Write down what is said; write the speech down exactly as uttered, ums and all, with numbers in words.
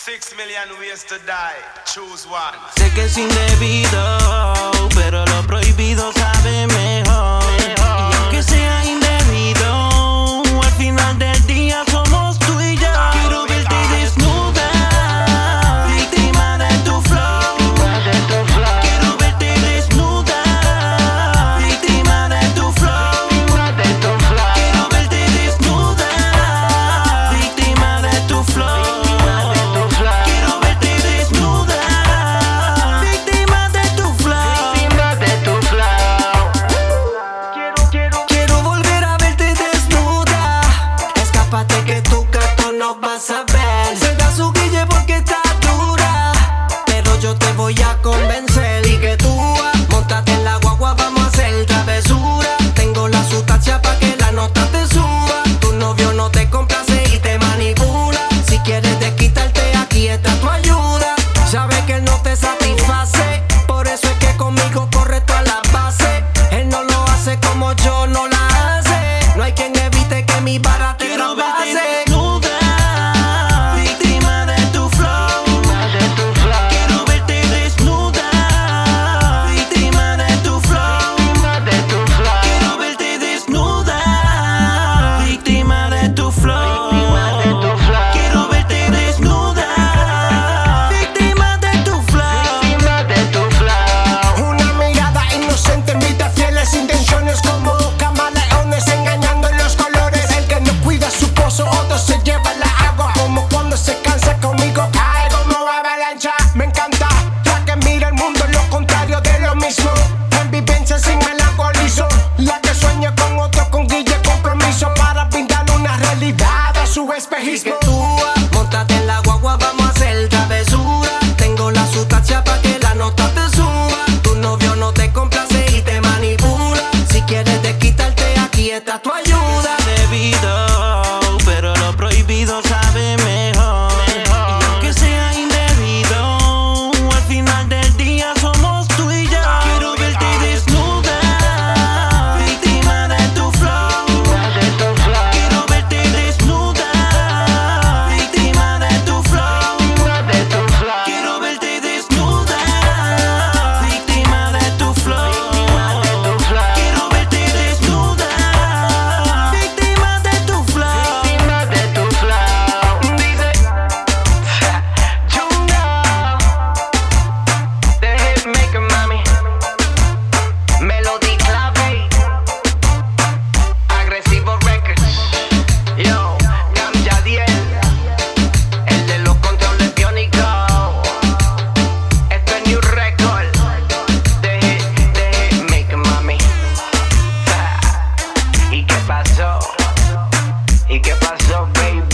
Six million ways to die, choose one. Sé que es indebido, pero lo prohibido sabe mejor. Y aunque sea indebido, al final del día somos tú y yo. Quiero verte desnuda, víctima de tu flow. Quiero verte desnuda, víctima de tu flow. Quiero verte desnuda, víctima de tu flow. Vas a ver, se da su guille porque está dura, pero yo te voy a convencer y que tú montate en la guagua, vamos a hacer travesura. Tengo la sustancia pa' que la nota te suba. Tu novio no te complace y te manipula. Si quieres desquitarte, aquí está tu ayuda. Sabes que él no te satisface, por eso es que conmigo corre toda la base. Él no lo hace como yo no la hace. No hay quien evite que mi vara te trasvase. Espejismo. Que tú montate en la guagua, vamos a hacer travesura. Tengo la sustancia pa' que la nota te suba. Tu novio no te complace y te manipula. Si quieres desquitarte, aquí está tu ayuda. Debido, pero lo prohibido sabe mejor. Y aunque sea indebido, al final del día somos tú y yo. Quiero verte desnuda, víctima de tu flow. Quiero verte desnuda, ¿y qué pasó, baby?